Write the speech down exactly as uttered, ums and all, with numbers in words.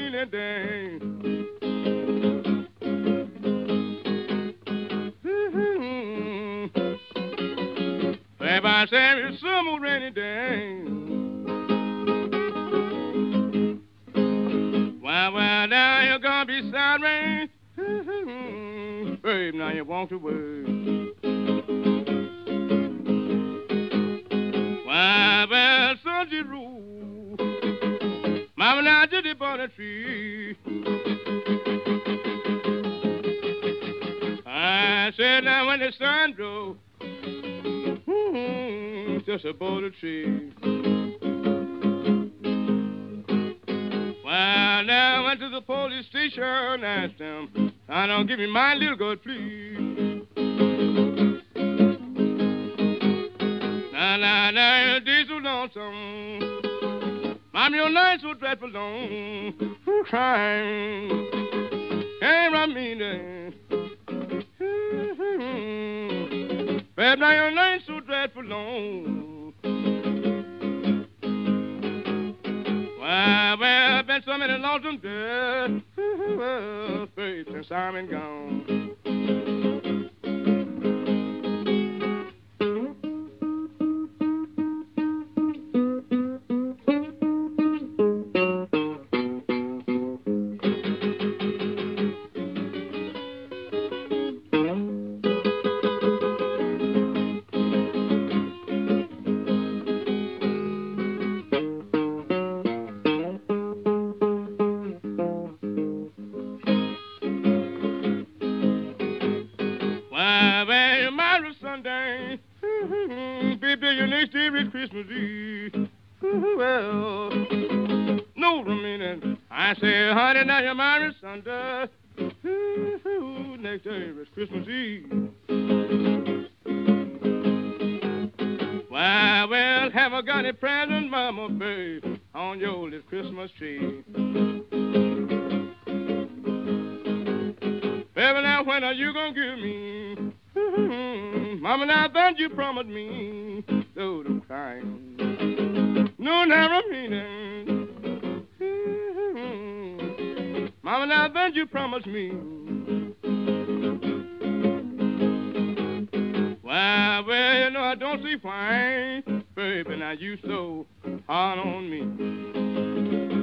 meaning thing. If I say it's some rainy day, well, well, now you're gonna be sad rain, babe. Now you walk away. Well, well, Sunday rule, mama now did it on the tree. I said now when the sun goes. Just aboard a tree. Well, now I went to the police station and asked them, I don't give me my little girl, please. Now, now, now, your days so lonesome. Mom, your nights so dreadful long. Who crying? Can't run me there. Babe, now your nights so dreadful long. Well, well, I've been so many lonesome days, well, babe, since I'm been gone. Baby, your next day is Christmas Eve. Well, no, a minute. I say, honey, now you're married Sunday. Next day is Christmas Eve. Well, well, have I got a present, mama, babe, on your little Christmas tree? Baby, now when are you gonna give me? Mama, now that you promised me, though I'm crying. No, never mean it. Mama, now that you promised me. Well, well, you know I don't see why, baby, now you so hard on me.